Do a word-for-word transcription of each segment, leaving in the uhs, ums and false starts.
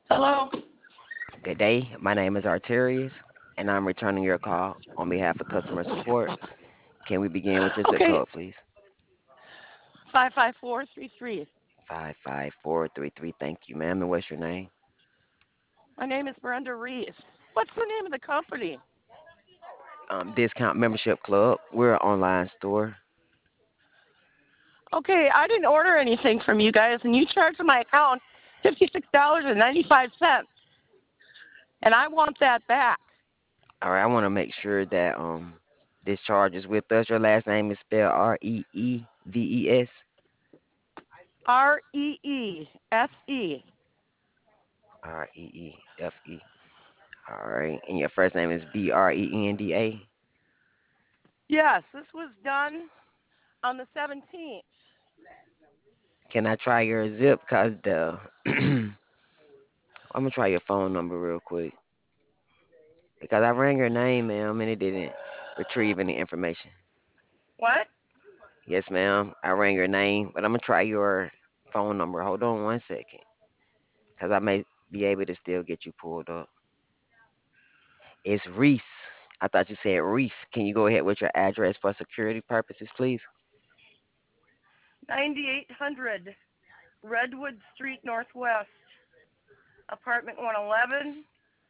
Hello. Good day. My name is Arterius, and I'm returning your call on behalf of customer support. Can we begin with your zip Okay, code, please? five five four three three. five five four three three. Thank you, ma'am. And what's your name? My name is Brenda Reese. What's the name of the company? Um, Discount Membership Club. We're an online store. Okay, I didn't order anything from you guys, and you charged my account fifty-six dollars and ninety-five cents, and I want that back. All right, I want to make sure that um this charge is with us. Your last name is spelled R E E V E S. R E E S E. R E E F E. All right, and your first name is B R E N D A. Yes, this was done on the seventeenth. Can I try your zip? Cause the I'm gonna try your phone number real quick. Because I rang your name, ma'am, and it didn't retrieve any information. What? Yes, ma'am, I rang your name, but I'm gonna try your phone number. Hold on one second, because I may be able to still get you pulled up. It's Reese. I thought you said Reese. Can you go ahead with your address for security purposes, please? ninety-eight hundred Redwood Street Northwest, apartment one eleven,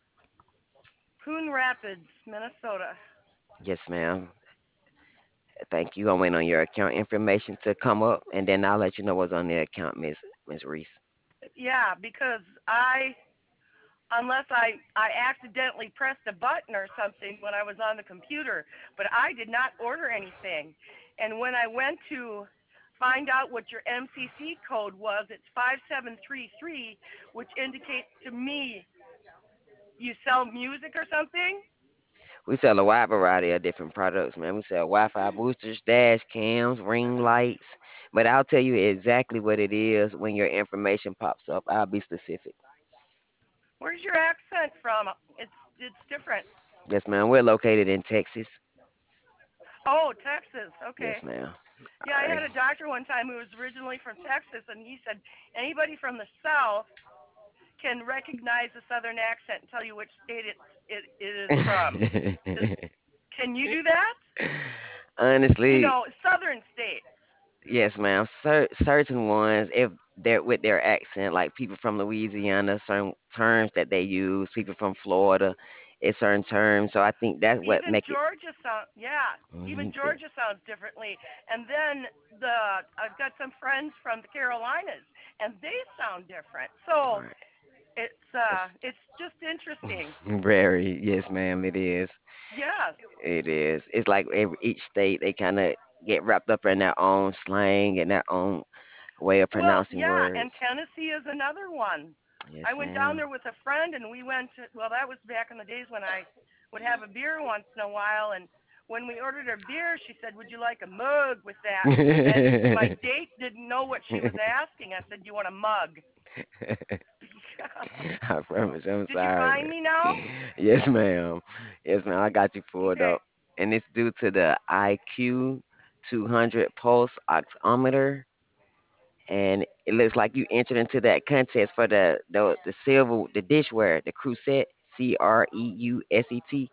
Coon Rapids, Minnesota. Yes, ma'am. Thank you. I'm waiting on your account information to come up, and then I'll let you know what's on the account, Miss Miss Reese. Yeah, because I unless I I accidentally pressed a button or something when I was on the computer, but I did not order anything. And when I went to find out what your M C C code was, it's five seven three three, which indicates to me you sell music or something. We sell a wide variety of different products, man. We sell Wi-Fi boosters, dash cams, ring lights. But I'll tell you exactly what it is when your information pops up. I'll be specific. Where's your accent from? It's it's different. Yes, ma'am. We're located in Texas. Oh, Texas. Yes, Okay. ma'am. Yeah, All I right. had a doctor one time who was originally from Texas, and he said anybody from the South can recognize the southern accent and tell you which state it's it, it is from. Does, can you do that? You Honestly, know, southern states. yes, ma'am. Cer- certain ones, if they're with their accent, like people from Louisiana, certain terms that they use, people from Florida, it's certain terms. So I think that's what Even make it. Georgia sound yeah, even Mhm, yeah. Georgia sounds differently. And then the I've got some friends from the Carolinas and they sound different. All So right. it's uh It's it's just interesting. very, yes, ma'am. It is. Yes. It is. It's like every each state they kind of get wrapped up in their own slang and their own way of Well, pronouncing yeah, and words. Tennessee is another one. I Yes, went down ma'am. there with a friend and we went to, well, that was back in the days when I would have a beer once in a while. And when we ordered our beer, she said, "Would you like a mug with that?" And my date didn't know what she was asking. I said, "You want a mug?" I promise. I'm Did you sorry, find man. me now? Yes, ma'am. Yes, ma'am. I got you pulled Okay. up, and it's due to the I Q two hundred pulse oximeter, and it looks like you entered into that contest for the the, the silver the dishware, the Creuset, C R E U S E T.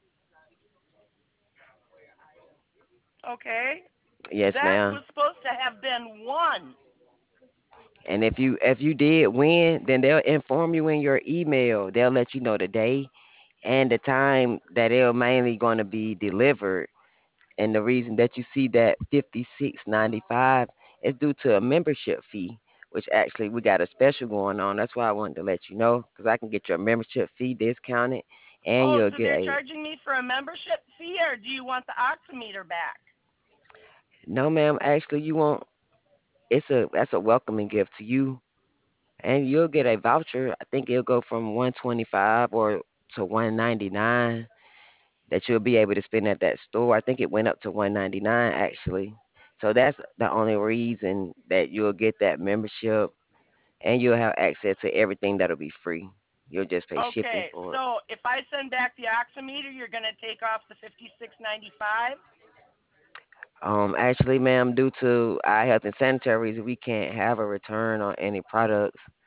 Okay. Yes, That ma'am. was supposed to have been one. And if you if you did win, then they'll inform you in your email. They'll let you know the day and the time that they're mainly going to be delivered. And the reason that you see that fifty-six ninety-five is due to a membership fee, which actually we got a special going on. That's why I wanted to let you know because I can get your membership fee discounted, and Oh, you'll so get they're a charging me for a membership fee, or do you want the oximeter back? no, ma'am. Actually, you won't. It's a that's a welcoming gift to you, and you'll get a voucher. I think it'll go from one twenty-five or to one ninety-nine that you'll be able to spend at that store. I think it went up to one ninety-nine actually. So that's the only reason that you'll get that membership and you'll have access to everything that'll be free. You'll just pay shipping Okay, for it. so if I send back the oximeter, you're going to take off the fifty-six ninety-five. Um, actually, ma'am, due to our health and sanitary reasons, we can't have a return on any products.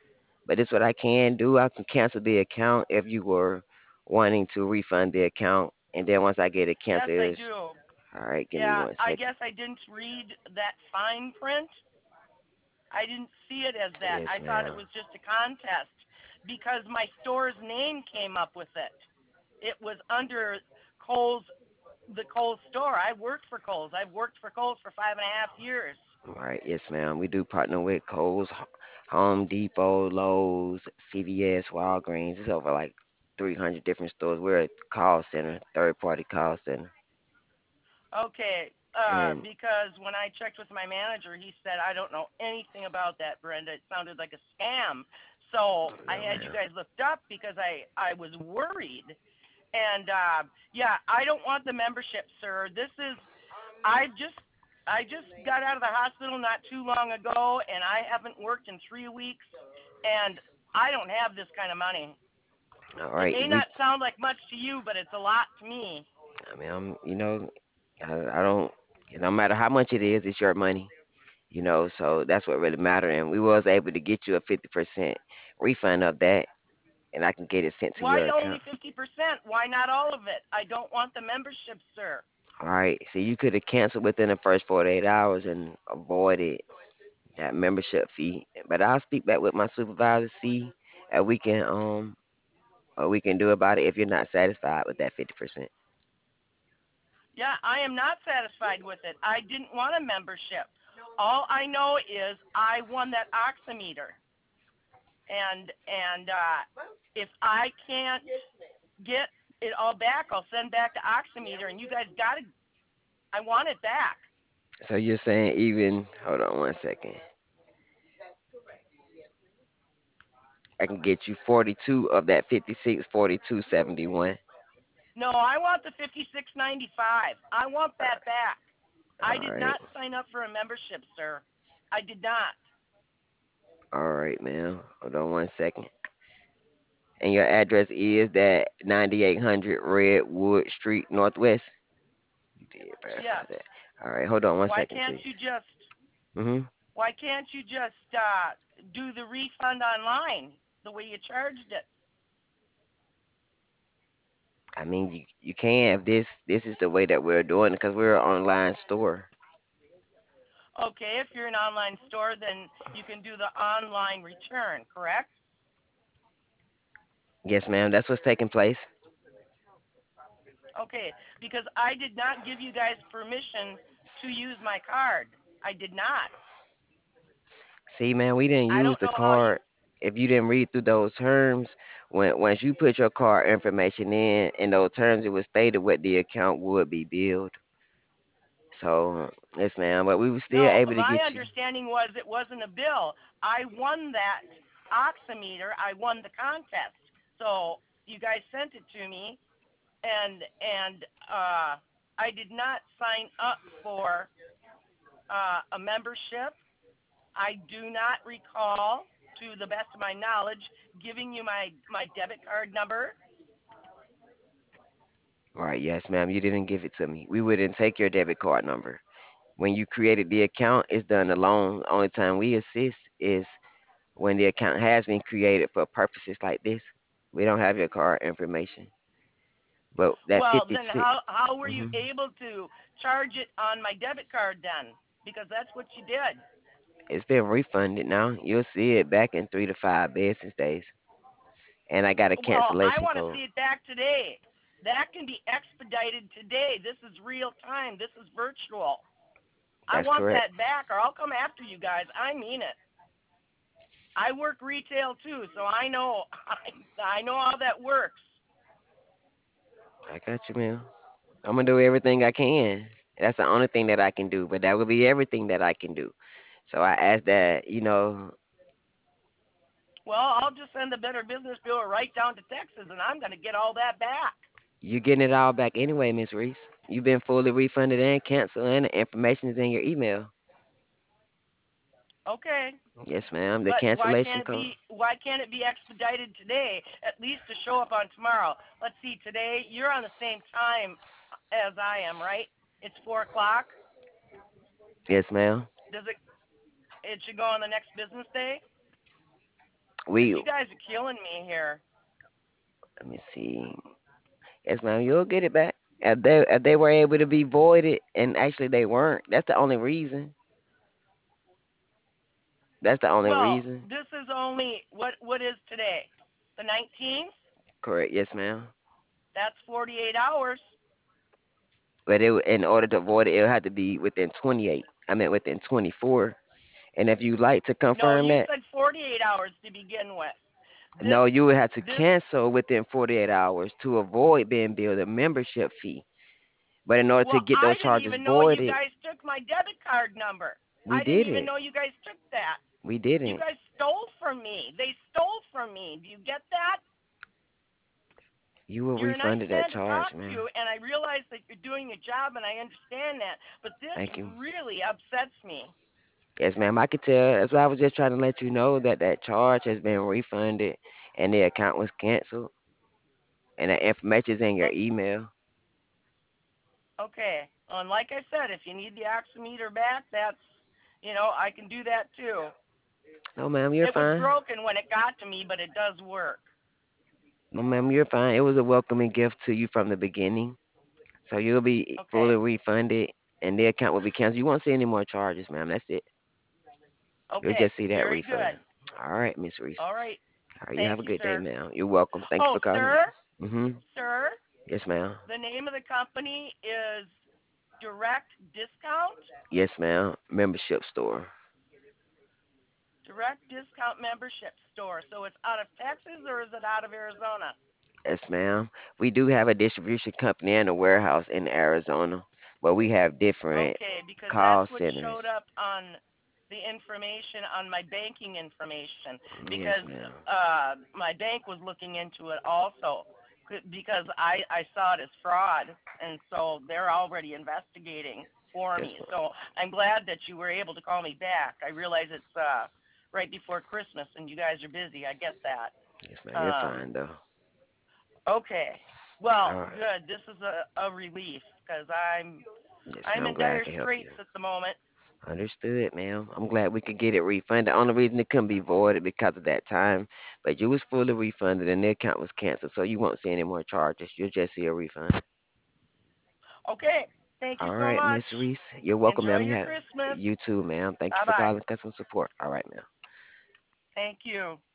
But this what I can do. I can cancel the account if you were wanting to refund the account, and then once I get it Yes, canceled, I it's do. all right. Give me Yeah, one I second. guess I didn't read that fine print. I didn't see it as that. Yes, I thought it ma'am. was just a contest because my store's name came up with it. It was under Kohl's, the Kohl's store. I worked for Kohl's. I've worked for Kohl's for five and a half years. All right. Yes, ma'am. We do partner with Kohl's, H- Home Depot, Lowe's, C V S, Walgreens. It's over like three hundred different stores. We're a call center, third party call center, Okay, uh, and because when I checked with my manager, he said, I don't know anything about that, Brenda. It sounded like a scam. So I no, had you ma'am. guys looked up because I, I was worried. And uh, yeah, I don't want the membership, sir. This is, I just, I just got out of the hospital not too long ago, and I haven't worked in three weeks, and I don't have this kind of money. All It right. may We. not sound like much to you, but it's a lot to me. I mean, I'm. You know, I, I don't. No matter how much it is, it's your money. You know, so that's what really mattered. And we was able to get you a fifty percent refund of that, and I can get it sent to Why your only account. fifty percent? Why not all of it? I don't want the membership, sir. All right. So you could have canceled within the first forty-eight hours and avoided that membership fee. But I'll speak back with my supervisor, see if we can um what we can do about it if you're not satisfied with that fifty percent. Yeah, I am not satisfied with it. I didn't want a membership. All I know is I won that oximeter, and and uh, if I can't get it all back, I'll send back the oximeter, and you guys got to. I want it back. So you're saying even hold on one second. I can get you forty-two of that fifty-six, forty-two seventy-one. No, I want the fifty-six ninety-five. I want Uh, that back. I all did right. not sign up for a membership, sir. I did not. All right, ma'am. Hold on one second. And your address is that ninety-eight hundred Redwood Street Northwest. You did verify Yes. that. All right, hold on one Why second, can't please. you just Mhm. why can't you just uh do the refund online the way you charged it? I mean, you you can if this this is the way that we're doing it because we're an online store. Okay, if you're an online store, then you can do the online return, correct? Yes, ma'am. That's what's taking place. Okay, because I did not give you guys permission to use my card. I did not. See, man, we didn't I use don't the know how you. card. If you didn't read through those terms, when once you put your card information in, in those terms, it was stated what the account would be billed. So, yes, ma'am. But we were still No, able to my get you. understanding was it wasn't a bill. I won that oximeter. I won the contest. So you guys sent it to me, and and uh, I did not sign up for uh, a membership. I do not recall, to the best of my knowledge, giving you my my debit card number. Right, yes, ma'am. You didn't give it to me. We wouldn't take your debit card number. When you created the account, it's done alone. Only time we assist is when the account has been created for purposes like this. We don't have your card information. But that Well, then fifty-six, how how were you hmm able to charge it on my debit card then? Because that's what you did. it's been refunded now. You'll see it back in three to five business days. And I got a Well, I cancellation want to code. see it back today. That can be expedited today. This is real time. This is virtual. I That's want correct. that back, or I'll come after you guys. I mean it. I work retail too, so I know I, I know how that works. I got you, man. I'm gonna do everything I can. That's the only thing that I can do, but that will be everything that I can do. So I ask that, you know, Well, I'll just send the Better Business Bureau right down to Texas, and I'm going to get all that back. you getting it all back anyway, Miss Reese. You've been fully refunded and canceled, and the information is in your email. Okay, Yes, ma'am. The but why cancellation can't it code. be why can't it be expedited today? At least to show up on tomorrow. Let's see. Today you're on the same time as I am, right? It's four o'clock. Yes, ma'am. Does it? It should go on the next business day. Because We you guys are killing me here. let me see. Yes, ma'am. You'll get it back. If they if they were able to be voided and actually they weren't, that's the only reason. That's the only Well, reason. this is only what what is today? The nineteenth? Correct. Yes, ma'am. That's forty-eight hours. But it would- in order to avoid it, it'll have to be within twenty-eight. I mean within twenty-four. And if you like to No, confirm you that, said forty-eight hours to begin with. This no, you would have to this cancel within forty-eight hours to avoid being billed a membership fee. But in order to well, get I those didn't charges even know you voided, guys took my debit card number. we I didn't did even it. know you guys took that. We You didn't. guys stole from me. They stole from me. Do you get that? You were You're a nice refunded that man to charge, talk man. to, and I realize that you're doing your job, and I understand that. But this Thank you. really upsets me. Yes, ma'am. I could tell. That's why I was just trying to let you know that that charge has been refunded and the account was canceled and the information is in your Oh, email. okay. And like I said, if you need the oximeter back, that's, you know, I can do that too. No, ma'am, you're It was fine. broken when it got to me, but it does work. No, ma'am, you're fine. It was a welcoming gift to you from the beginning. So you'll be fully Okay. refunded and the account will be canceled. You won't see any more charges, ma'am. That's it. You'll Okay. just see that Very refund. good. All right, Miss Reese. All right. All right, you have Thank a you, good day, sir. ma'am. You're welcome. Thank you Oh, for calling. sir, Mm-hmm. sir, Yes, ma'am. the name of the company is Direct Discount. Yes, ma'am. Membership store. Direct Discount Membership Store. So it's out of Texas or is it out of Arizona? Yes, ma'am. We do have a distribution company and a warehouse in Arizona, but we have different Okay, because that's call what centers. showed up on the information on my banking information Yes, because ma'am. uh my bank was looking into it also because I I saw it as fraud, and so they're already investigating for Yes, me. ma'am. So I'm glad that you were able to call me back. I realize it's uh right before Christmas and you guys are busy. I get that. Yes, ma'am. You're Um fine though. okay. Well, All right. good. This is a a relief because I'm Yes, I'm ma'am. I'm in glad I dire could help you. straits at the moment. Understood, ma'am. I'm glad we could get it refunded. The only reason it couldn't be voided because of that time, but you was fully refunded and the account was canceled, so you won't see any more charges. You'll just see a refund. Okay. Thank you All so right, much. Miss Reese. You're welcome, Enjoy ma'am. You your have Christmas. you too, ma'am. Thank you Bye for bye. calling customer support. All right, ma'am. Thank you.